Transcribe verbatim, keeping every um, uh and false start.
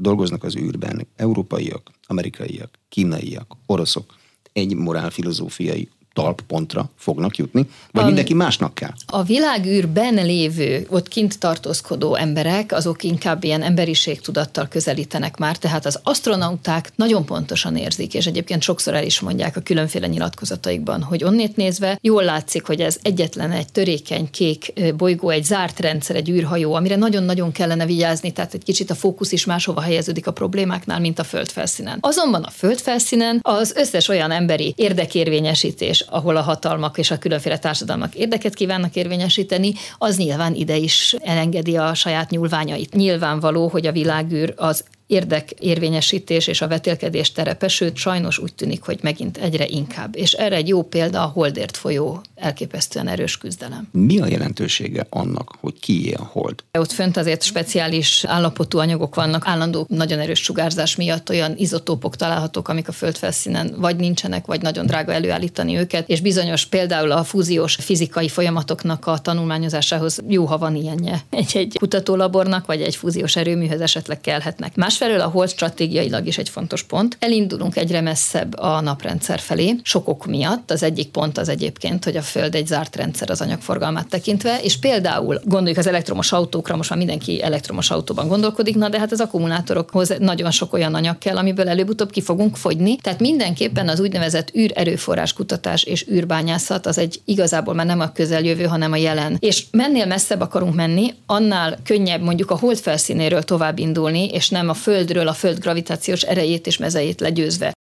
dolgoznak az űrben, európaiak, amerikaiak, kínaiak, oroszok, egy morálfilozófiai talppontra fognak jutni, vagy a, mindenki másnak kell? A világűrben lévő, ott kint tartózkodó emberek, azok inkább ilyen emberiségtudattal közelítenek már, tehát az asztronauták nagyon pontosan érzik, és egyébként sokszor el is mondják a különféle nyilatkozataikban, hogy onnét nézve jól látszik, hogy ez egyetlen egy törékeny kék bolygó, egy zárt rendszer, egy űrhajó, amire nagyon-nagyon kellene vigyázni, tehát egy kicsit a fókusz is máshova helyeződik a problémáknál, mint a földfelszínen. Azonban a földfelszínen az összes olyan emberi érdekérvényesítés, ahol a hatalmak és a különféle társadalmak érdeket kívánnak érvényesíteni, az nyilván ide is elengedi a saját nyúlványait. Nyilvánvaló, hogy a világűr az érdekérvényesítés és a vetélkedés terepe, sőt sajnos úgy tűnik, hogy megint egyre inkább. És erre egy jó példa a Holdért folyó elképesztően erős küzdelem. Mi a jelentősége annak, hogy kié a Hold? Ott fönt azért speciális állapotú anyagok vannak, állandó nagyon erős sugárzás miatt olyan izotópok találhatók, amik a földfelszínen vagy nincsenek, vagy nagyon drága előállítani őket, és bizonyos például a fúziós fizikai folyamatoknak a tanulmányozásához jó, ha van ilyenje. Egy-egy kutatólabornak, vagy egy fúziós erőműhöz esetleg kellhetnek. Másfelől a Hold stratégiailag is egy fontos pont. Elindulunk egyre messzebb a naprendszer felé, sok ok miatt. Az egyik pont az egyébként, hogy a Föld egy zárt rendszer az anyagforgalmát tekintve, és például gondoljuk az elektromos autókra, most már mindenki elektromos autóban gondolkodik, na de hát az akkumulátorokhoz nagyon sok olyan anyag kell, amiből előbb-utóbb ki fogunk fogyni. Tehát mindenképpen az úgynevezett űrerőforrás kutatás és űrbányászat az egy igazából már nem a közeljövő, hanem a jelen. És mennél messzebb akarunk menni, annál könnyebb mondjuk a Hold felszínéről tovább indulni, és nem a Földről, a Föld gravitációs erejét és mezejét legyőzve.